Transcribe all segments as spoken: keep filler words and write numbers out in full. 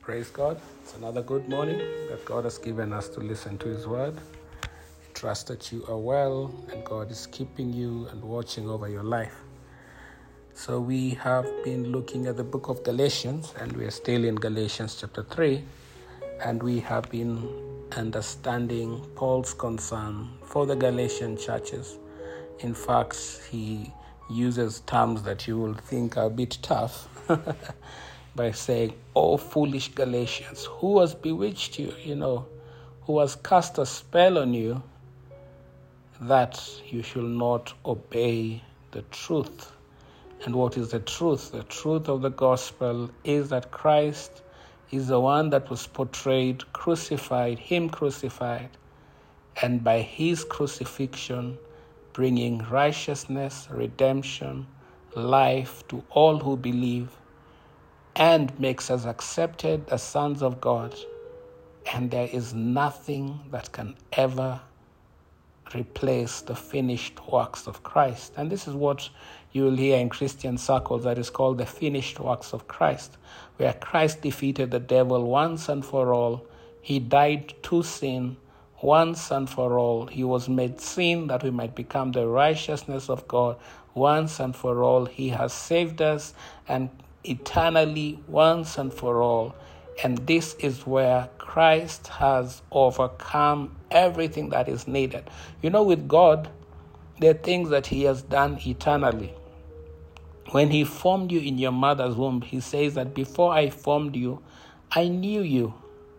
Praise God. It's another good morning that God has given us to listen to His word. I trust that you are well and God is keeping you and watching over your life. So we have been looking at the book of Galatians, and we are still in Galatians chapter three, and we have been understanding Paul's concern for the Galatian churches. In fact, he uses terms that you will think are a bit tough by saying, "Oh, foolish Galatians, who has bewitched you, you know, who has cast a spell on you that you should not obey the truth." And what is the truth? The truth of the gospel is that Christ is the one that was portrayed, crucified, Him crucified, and by His crucifixion, bringing righteousness, redemption, life to all who believe, and makes us accepted as sons of God. And there is nothing that can ever replace the finished works of Christ. And this is what you will hear in Christian circles that is called the finished works of Christ, where Christ defeated the devil once and for all. He died to sin once and for all. He was made sin that we might become the righteousness of God once and for all. He has saved us and eternally once and for all. And this is where Christ has overcome everything that is needed. You know, with God, there are things that He has done eternally. When He formed you in your mother's womb, He says that before I formed you, I knew you.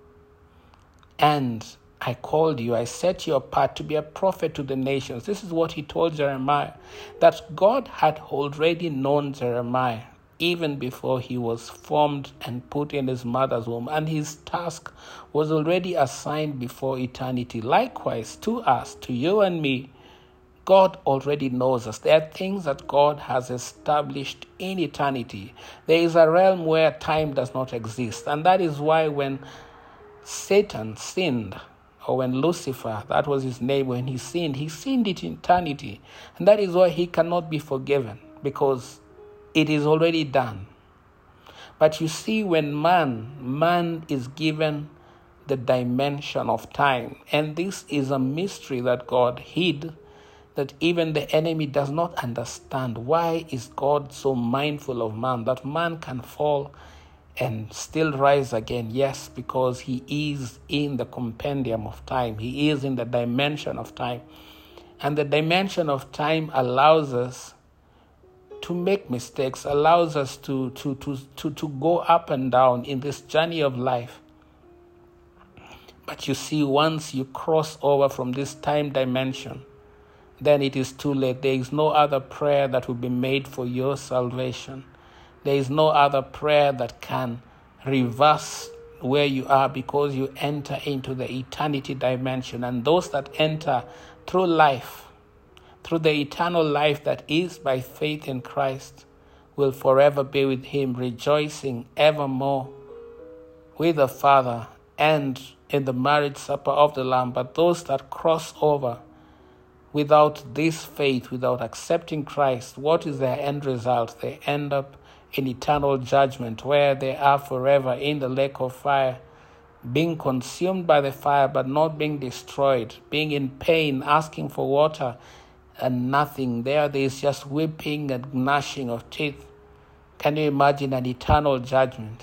And I called you, I set you apart to be a prophet to the nations. This is what He told Jeremiah, that God had already known Jeremiah even before he was formed and put in his mother's womb. And his task was already assigned before eternity. Likewise, to us, to you and me, God already knows us. There are things that God has established in eternity. There is a realm where time does not exist. And that is why when Satan sinned, or when Lucifer, that was his name, when he sinned, he sinned in eternity. And that is why he cannot be forgiven, because it is already done. But you see, when man, man is given the dimension of time, and this is a mystery that God hid, that even the enemy does not understand. Why is God so mindful of man, that man can fall and still rise again? Yes, because He is in the compendium of time. He is in the dimension of time. And the dimension of time allows us to make mistakes, allows us to, to, to, to, to go up and down in this journey of life. But you see, once you cross over from this time dimension, then it is too late. There is no other prayer that will be made for your salvation. There is no other prayer that can reverse where you are, because you enter into the eternity dimension. And those that enter through life, through the eternal life that is by faith in Christ, will forever be with Him, rejoicing evermore with the Father and in the marriage supper of the Lamb. But those that cross over without this faith, without accepting Christ, what is their end result? They end up in eternal judgment, where they are forever in the lake of fire, being consumed by the fire but not being destroyed, being in pain, asking for water, and nothing. There, there is just weeping and gnashing of teeth. Can you imagine an eternal judgment?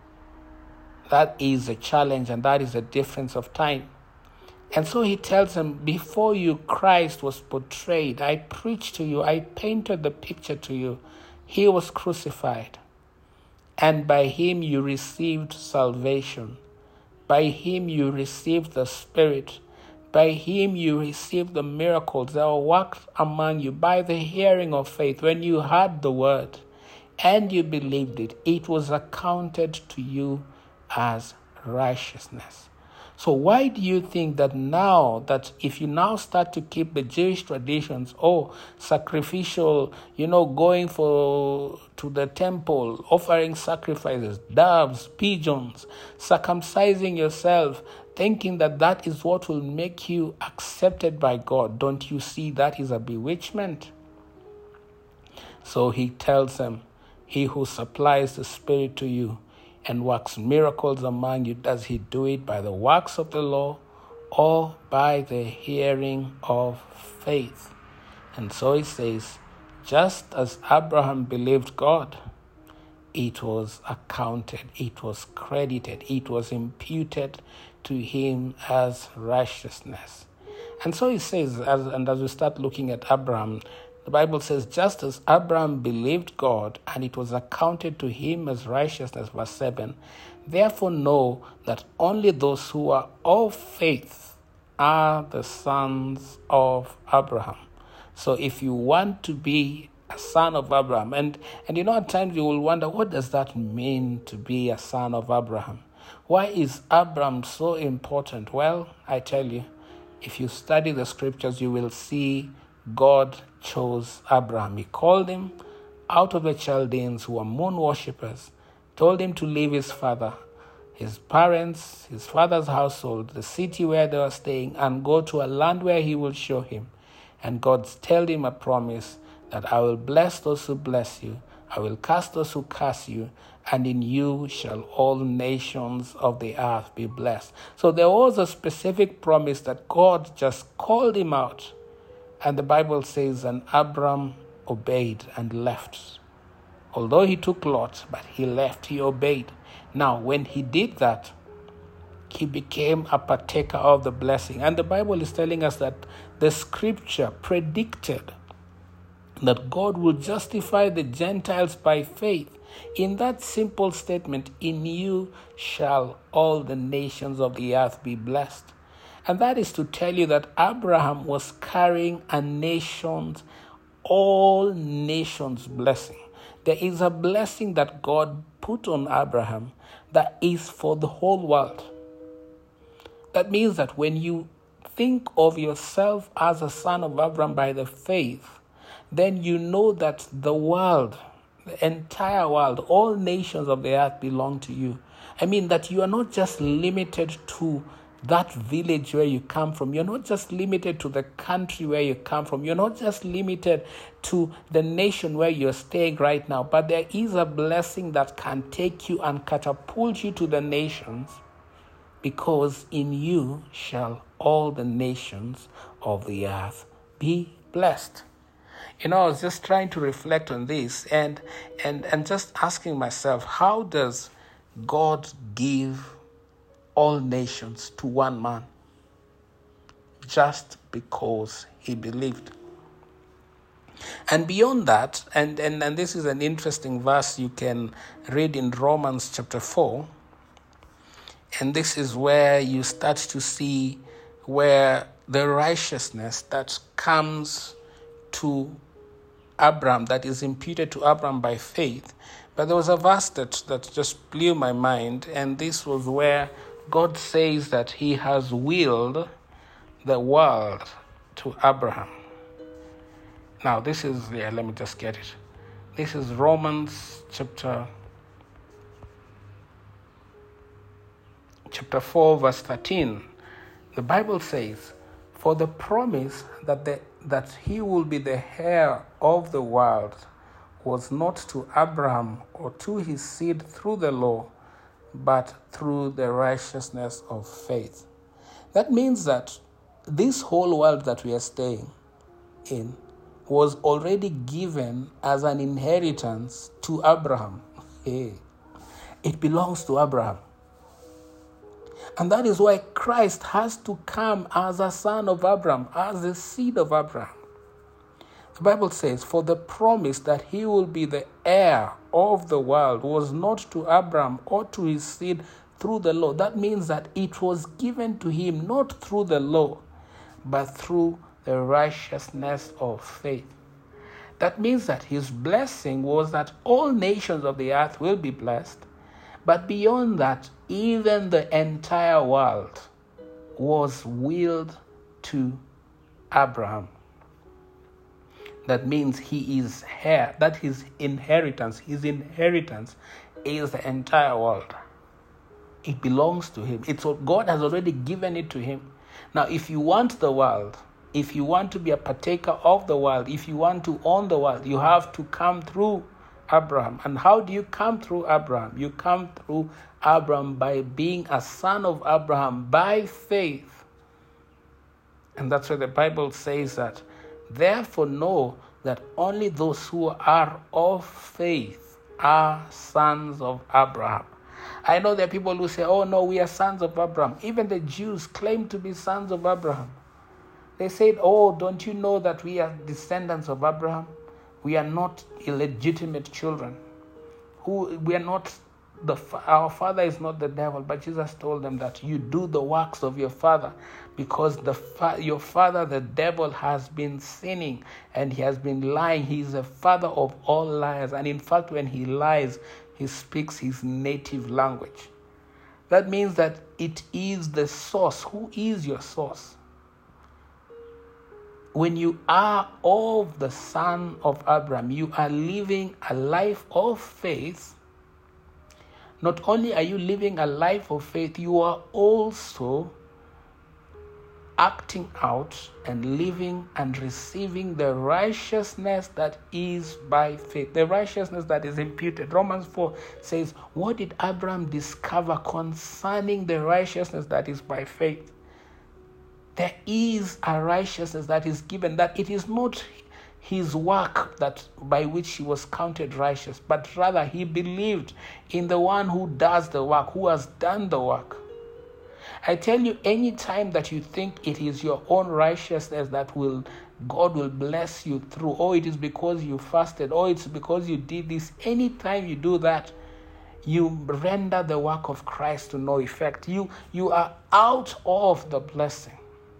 That is a challenge, and that is the difference of time. And so He tells them, before you, Christ was portrayed. I preached to you. I painted the picture to you. He was crucified. And by Him you received salvation. By Him you received the Spirit. By Him you received the miracles that were worked among you by the hearing of faith. When you heard the word and you believed it, it was accounted to you as righteousness. So why do you think that now, that if you now start to keep the Jewish traditions, oh, sacrificial, you know, going for to the temple, offering sacrifices, doves, pigeons, circumcising yourself, thinking that that is what will make you accepted by God, don't you see that is a bewitchment? So He tells them, He who supplies the Spirit to you and works miracles among you? Does he do it by the works of the law or by the hearing of faith? And so it says, just as Abraham believed God, it was accounted, it was credited, it was imputed to him as righteousness. And so it says, as, and as we start looking at Abraham, the Bible says, just as Abraham believed God, and it was accounted to him as righteousness, verse seven, therefore know that only those who are of faith are the sons of Abraham. So if you want to be a son of Abraham, and, and you know, at times you will wonder, what does that mean to be a son of Abraham? Why is Abraham so important? Well, I tell you, if you study the scriptures, you will see God chose Abraham. He called him out of the Chaldeans who were moon worshippers, told him to leave his father, his parents, his father's household, the city where they were staying, and go to a land where he will show him. And God told him a promise that I will bless those who bless you, I will curse those who curse you, and in you shall all nations of the earth be blessed. So there was a specific promise that God just called him out. And the Bible says, and Abram obeyed and left. Although he took Lot, but he left, he obeyed. Now, when he did that, he became a partaker of the blessing. And the Bible is telling us that the scripture predicted that God will justify the Gentiles by faith. In that simple statement, in you shall all the nations of the earth be blessed. And that is to tell you that Abraham was carrying a nation's, all nations' blessing. There is a blessing that God put on Abraham that is for the whole world. That means that when you think of yourself as a son of Abraham by the faith, then you know that the world, the entire world, all nations of the earth belong to you. I mean that you are not just limited to that village where you come from. You're not just limited to the country where you come from. You're not just limited to the nation where you're staying right now. But there is a blessing that can take you and catapult you to the nations, because in you shall all the nations of the earth be blessed. You know, I was just trying to reflect on this and and, and just asking myself, how does God give all nations to one man? Just because he believed. And beyond that, and, and, and this is an interesting verse you can read in Romans chapter four, and this is where you start to see where the righteousness that comes to Abraham, that is imputed to Abraham by faith. But there was a verse that, that just blew my mind, and this was where God says that he has willed the world to Abraham. Now, this is, yeah, let me just get it. This is Romans chapter, chapter four, verse thirteen. The Bible says, for the promise that the, that he will be the heir of the world was not to Abraham or to his seed through the law, but through the righteousness of faith. That means that this whole world that we are staying in was already given as an inheritance to Abraham. Hey, it belongs to Abraham. And that is why Christ has to come as a son of Abraham, as the seed of Abraham. The Bible says, for the promise that he will be the heir of the world was not to Abraham or to his seed through the law. That means that it was given to him not through the law, but through the righteousness of faith. That means that his blessing was that all nations of the earth will be blessed. But beyond that, even the entire world was willed to Abraham. That means he is heir, that his inheritance, his inheritance is the entire world. It belongs to him. It's what God has already given it to him. Now, if you want the world, if you want to be a partaker of the world, if you want to own the world, you have to come through Abraham. And how do you come through Abraham? You come through Abraham by being a son of Abraham by faith. And that's why the Bible says that, therefore know that only those who are of faith are sons of Abraham. I know there are people who say, oh no, we are sons of Abraham. Even the Jews claim to be sons of Abraham. They said, oh, don't you know that we are descendants of Abraham? We are not illegitimate children. Who we are not, the our father is not the devil. But Jesus told them that you do the works of your father, because the your father, the devil, has been sinning and he has been lying. He is the father of all liars. And in fact, when he lies, he speaks his native language. That means that it is the source. Who is your source? When you are of the son of Abraham, you are living a life of faith. Not only are you living a life of faith, you are also acting out and living and receiving the righteousness that is by faith. The righteousness that is imputed. Romans four says, what did Abraham discover concerning the righteousness that is by faith? There is a righteousness that is given, that it is not his work that by which he was counted righteous, but rather he believed in the one who does the work, who has done the work. I tell you, any time that you think it is your own righteousness that will God will bless you through, or it is because you fasted, or it's because you did this, anytime you do that, you render the work of Christ to no effect. You, you are out of the blessing.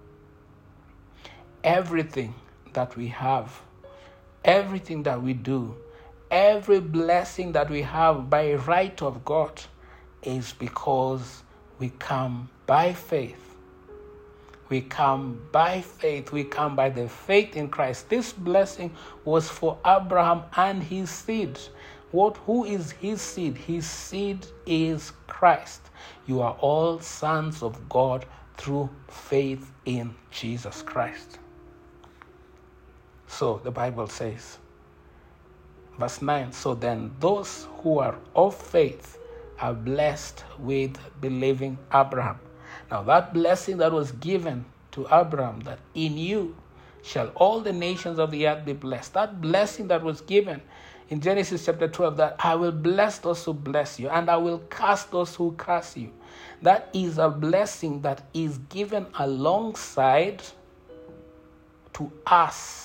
Everything that we have, everything that we do, every blessing that we have by right of God is because we come by faith. We come by faith. We come by the faith in Christ. This blessing was for Abraham and his seed. What? Who is his seed? His seed is Christ. You are all sons of God through faith in Jesus Christ. So the Bible says, verse nine, so then those who are of faith are blessed with believing Abraham. Now that blessing that was given to Abraham, that in you shall all the nations of the earth be blessed. That blessing that was given in Genesis chapter twelve, that I will bless those who bless you and I will curse those who curse you. That is a blessing that is given alongside to us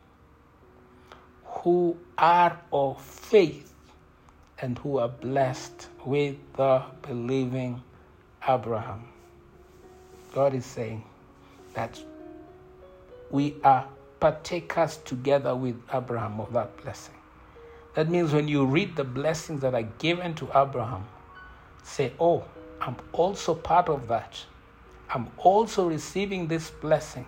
who are of faith and who are blessed with the believing Abraham. God is saying that we are partakers together with Abraham of that blessing. That means when you read the blessings that are given to Abraham, say, oh, I'm also part of that. I'm also receiving this blessing.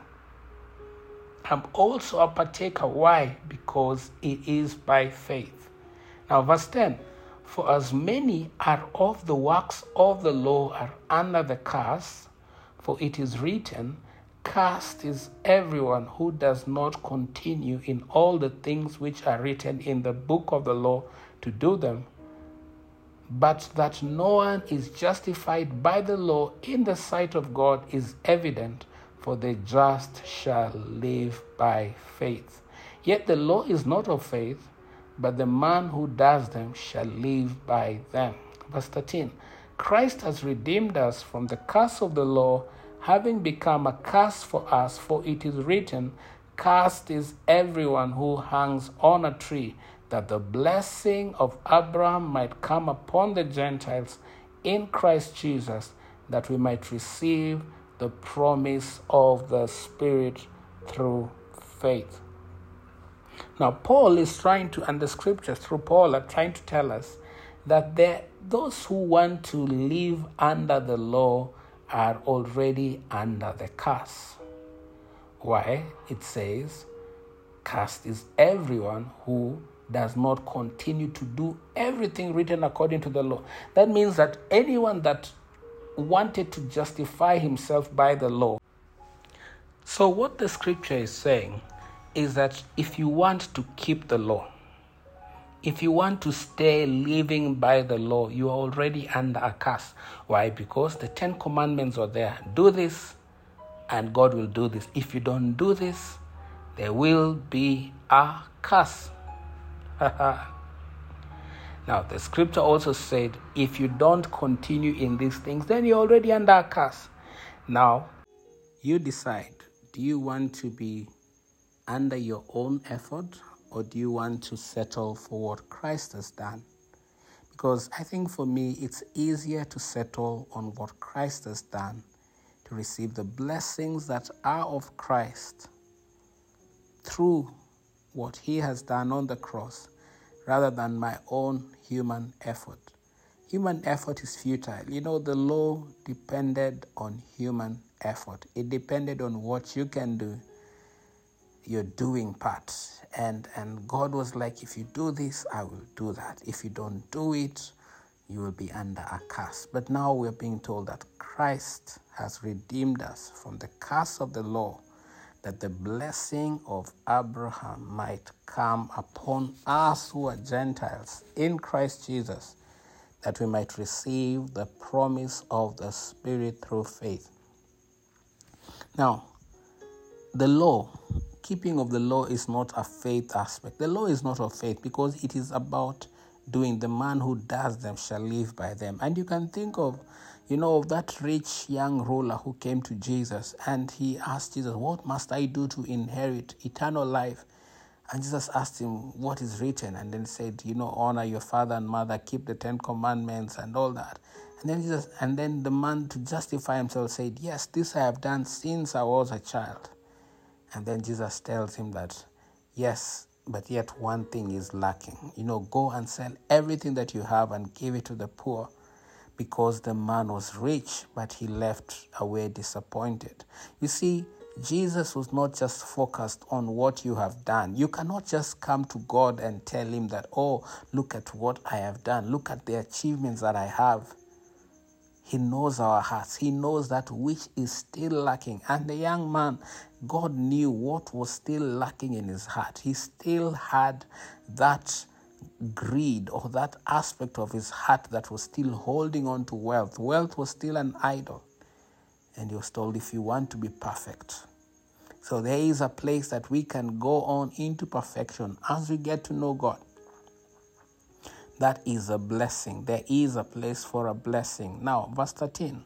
I'm also a partaker. Why? Because it is by faith. Now, verse ten, for as many are of the works of the law are under the curse, for it is written, cursed is everyone who does not continue in all the things which are written in the book of the law to do them. But that no one is justified by the law in the sight of God is evident, for the just shall live by faith. Yet the law is not of faith, but the man who does them shall live by them. Verse thirteen, Christ has redeemed us from the curse of the law, having become a curse for us, for it is written, cursed is everyone who hangs on a tree, that the blessing of Abraham might come upon the Gentiles in Christ Jesus, that we might receive the promise of the Spirit through faith. Now, Paul is trying to, and the scriptures through Paul are trying to tell us that there, those who want to live under the law are already under the curse. Why? It says, cursed is everyone who does not continue to do everything written according to the law. That means that anyone that wanted to justify himself by the law. So what the scripture is saying is that if you want to keep the law, If you want to stay living by the law, you are already under a curse. Why? Because the Ten Commandments are there. Do this, and God will do this. If you don't do this, there will be a curse. Now, the scripture also said, if you don't continue in these things, then you're already under a curse. Now, you decide, do you want to be under your own effort, or do you want to settle for what Christ has done? Because I think for me, it's easier to settle on what Christ has done, to receive the blessings that are of Christ through what he has done on the cross, rather than my own human effort. Human effort is futile. You know, the law depended on human effort. It depended on what you can do, your doing part. And, and God was like, if you do this, I will do that. If you don't do it, you will be under a curse. But now we're being told that Christ has redeemed us from the curse of the law, that the blessing of Abraham might come upon us who are Gentiles in Christ Jesus, that we might receive the promise of the Spirit through faith. Now, the law, keeping of the law is not a faith aspect. The law is not of faith because it is about doing. The man who does them shall live by them. And you can think of, you know, of that rich young ruler who came to Jesus and he asked Jesus, what must I do to inherit eternal life? And Jesus asked him, what is written? And then said, you know, honor your father and mother, keep the Ten Commandments and all that. And then Jesus, and then the man, to justify himself, said, yes, this I have done since I was a child. And then Jesus tells him that, yes, but yet one thing is lacking. You know, go and sell everything that you have and give it to the poor. Because the man was rich, but he left away disappointed. You see, Jesus was not just focused on what you have done. You cannot just come to God and tell him that, oh, look at what I have done. Look at the achievements that I have. He knows our hearts. He knows that which is still lacking. And the young man, God knew what was still lacking in his heart. He still had that greed or that aspect of his heart that was still holding on to wealth. Wealth was still an idol. And he was told, if you want to be perfect. So there is a place that we can go on into perfection as we get to know God. That is a blessing. There is a place for a blessing. Now, verse thirteen.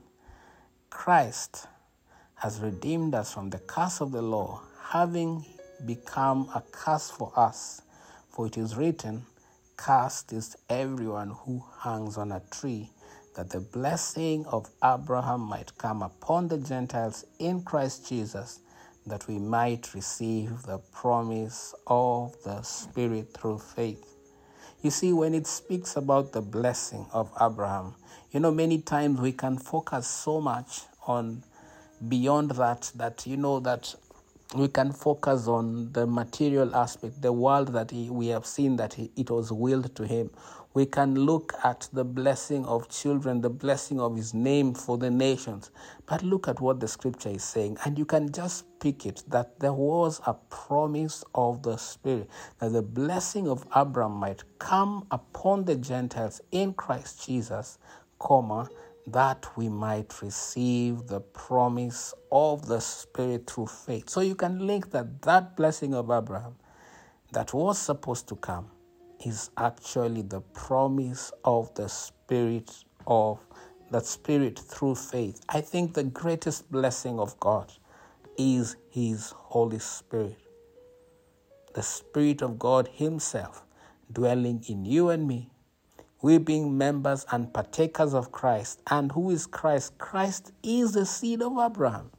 Christ has redeemed us from the curse of the law, having become a curse for us. For it is written, cursed is everyone who hangs on a tree, that the blessing of Abraham might come upon the Gentiles in Christ Jesus, that we might receive the promise of the Spirit through faith. You see, when it speaks about the blessing of Abraham, you know, many times we can focus so much on beyond that, that, you know, that we can focus on the material aspect, the world that he, we have seen that he, it was willed to him. We can look at the blessing of children, the blessing of his name for the nations. But look at what the scripture is saying. And you can just pick it, that there was a promise of the Spirit, that the blessing of Abraham might come upon the Gentiles in Christ Jesus, comma, that we might receive the promise of the Spirit through faith. So you can link that that blessing of Abraham that was supposed to come is actually the promise of the Spirit of the Spirit through faith. I think the greatest blessing of God is His Holy Spirit. The Spirit of God Himself dwelling in you and me. We being members and partakers of Christ. And who is Christ? Christ is the seed of Abraham.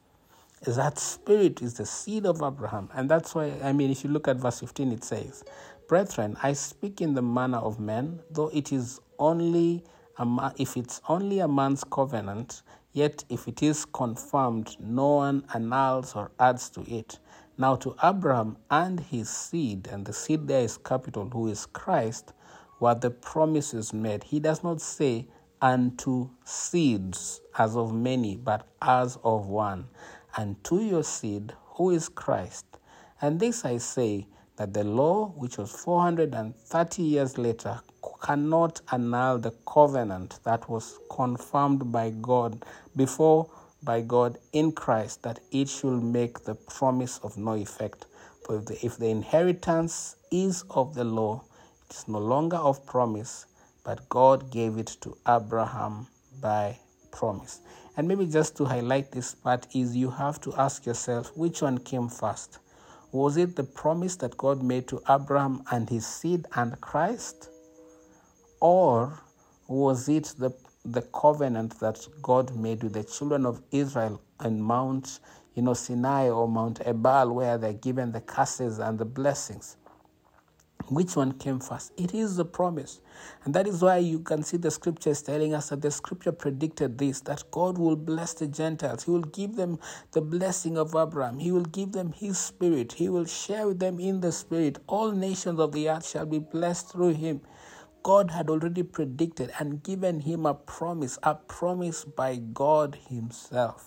That Spirit is the seed of Abraham. And that's why, I mean, if you look at verse fifteen, it says, brethren, I speak in the manner of men, though it is only a ma- if it's only a man's covenant, yet if it is confirmed, no one annuls or adds to it. Now to Abraham and his seed, and the seed there is capital, who is Christ, were the promises made. He does not say unto seeds as of many, but as of one, and to your seed, who is Christ. And this I say, that the law, which was four hundred thirty years later, cannot annul the covenant that was confirmed by God before by God in Christ, that it should make the promise of no effect. For if the, if the inheritance is of the law, it is no longer of promise, but God gave it to Abraham by promise. And maybe just to highlight this part is you have to ask yourself, which one came first? Was it the promise that God made to Abraham and his seed and Christ? Or was it the, the covenant that God made with the children of Israel on Mount you know, Sinai or Mount Ebal, where they're given the curses and the blessings? Which one came first? It is the promise. And that is why you can see the scriptures telling us that the scripture predicted this, that God will bless the Gentiles. He will give them the blessing of Abraham. He will give them his spirit. He will share with them in the spirit. All nations of the earth shall be blessed through him. God had already predicted and given him a promise, a promise by God himself.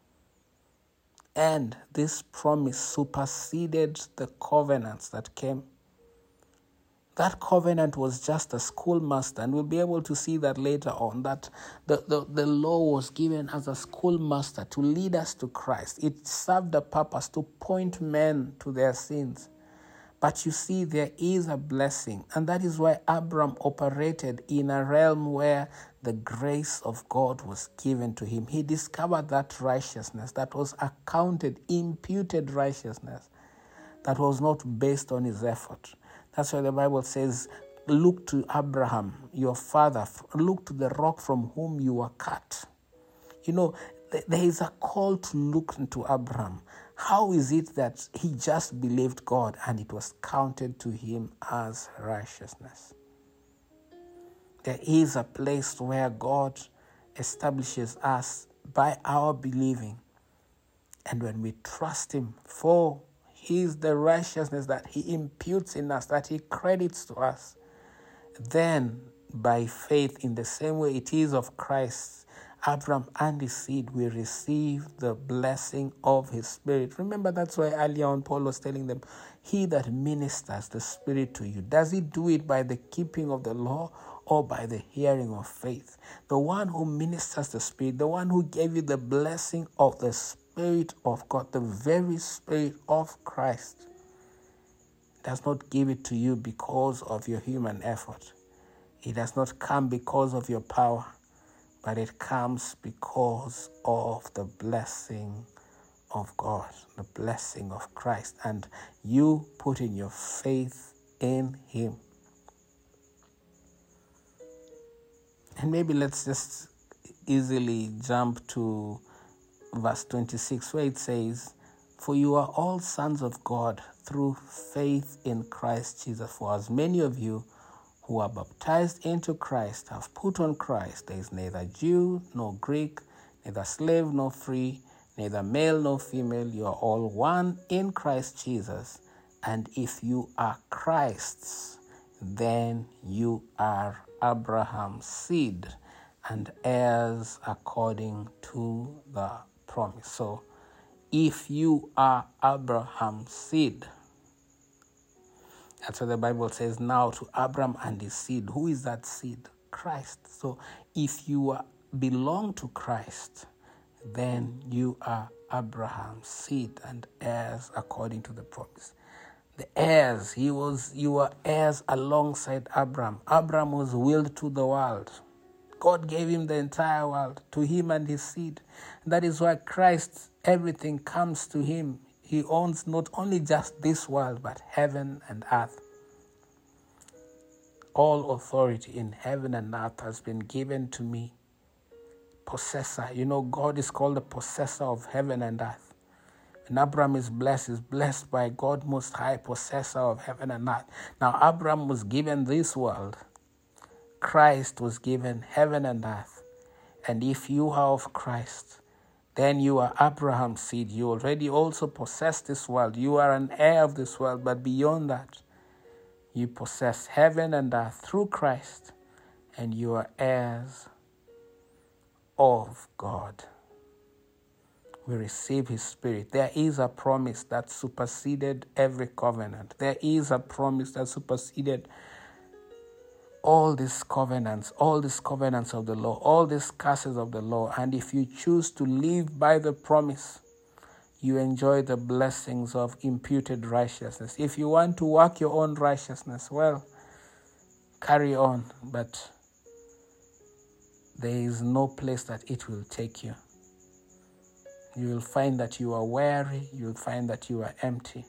And this promise superseded the covenants that came. That covenant was just a schoolmaster, and we'll be able to see that later on, that the, the, the law was given as a schoolmaster to lead us to Christ. It served a purpose to point men to their sins. But you see, there is a blessing, and that is why Abram operated in a realm where the grace of God was given to him. He discovered that righteousness that was accounted, imputed righteousness, that was not based on his effort. That's why the Bible says, look to Abraham, your father, look to the rock from whom you were cut. You know, there is a call to look into Abraham. How is it that he just believed God and it was counted to him as righteousness? There is a place where God establishes us by our believing. And when we trust him for his the righteousness that he imputes in us, that he credits to us, then by faith, in the same way it is of Christ, Abraham and his seed will receive the blessing of his spirit. Remember, that's why earlier on Paul was telling them, he that ministers the spirit to you, does he do it by the keeping of the law or by the hearing of faith? The one who ministers the spirit, the one who gave you the blessing of the Spirit of God, the very Spirit of Christ, does not give it to you because of your human effort. It does not come because of your power, but it comes because of the blessing of God, the blessing of Christ, and you putting your faith in him. And maybe let's just easily jump to verse twenty-six, where it says, for you are all sons of God through faith in Christ Jesus. For as many of you who are baptized into Christ have put on Christ. There is neither Jew nor Greek, neither slave nor free, neither male nor female. You are all one in Christ Jesus. And if you are Christ's, then you are Abraham's seed and heirs according to the promise. So, if you are Abraham's seed, that's what the Bible says now, to Abraham and his seed. Who is that seed? Christ. So, if you are, belong to Christ, then you are Abraham's seed and heirs according to the promise. The heirs, he was, you were heirs alongside Abraham. Abraham was willed to the world. God gave him the entire world, to him and his seed. That is why Christ, everything comes to him. He owns not only just this world, but heaven and earth. All authority in heaven and earth has been given to me. Possessor. You know, God is called the possessor of heaven and earth. And Abraham is blessed, is blessed by God Most High, possessor of heaven and earth. Now, Abraham was given this world. Christ was given heaven and earth. And if you are of Christ, then you are Abraham's seed. You already also possess this world. You are an heir of this world. But beyond that, you possess heaven and earth through Christ. And you are heirs of God. we receive his Spirit. There is a promise that superseded every covenant. There is a promise that superseded all these covenants, all these covenants of the law, all these curses of the law. And if you choose to live by the promise, you enjoy the blessings of imputed righteousness. If you want to work your own righteousness, well, carry on, but there is no place that it will take you. You will find that you are weary, you will find that you are empty.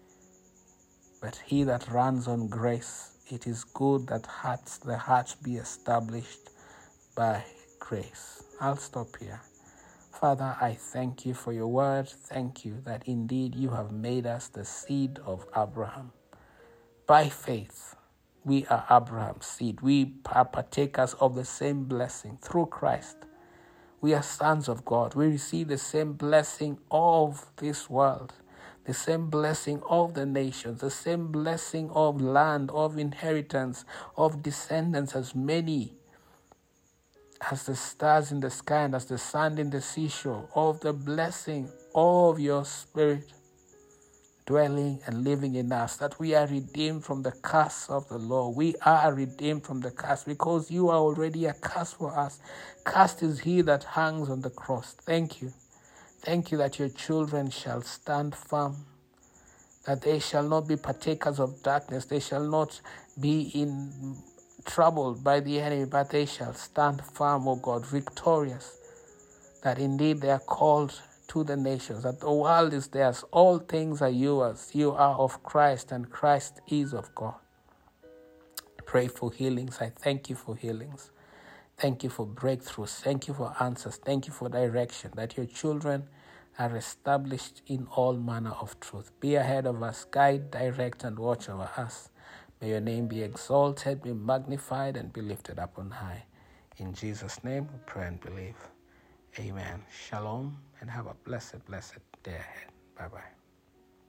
But he that runs on grace, it is good that hearts, the heart be established by grace. I'll stop here. Father, I thank you for your word. Thank you that indeed you have made us the seed of Abraham. By faith, we are Abraham's seed. We are partakers of the same blessing through Christ. We are sons of God. We receive the same blessing of this world, the same blessing of the nations, the same blessing of land, of inheritance, of descendants, as many as the stars in the sky and as the sand in the seashore, of the blessing of your Spirit dwelling and living in us, that we are redeemed from the curse of the law. We are redeemed from the curse because you are already a curse for us. Cursed is he that hangs on the cross. Thank you. Thank you that your children shall stand firm, that they shall not be partakers of darkness. They shall not be in troubled by the enemy, but they shall stand firm, O God, victorious, that indeed they are called to the nations, that the world is theirs, all things are yours. You are of Christ, and Christ is of God. Pray for healings. I thank you for healings. Thank you for breakthroughs. Thank you for answers. Thank you for direction, that your children are established in all manner of truth. Be ahead of us, guide, direct, and watch over us. May your name be exalted, be magnified, and be lifted up on high. In Jesus' name we pray and believe. Amen. Shalom, and have a blessed, blessed day ahead. Bye-bye.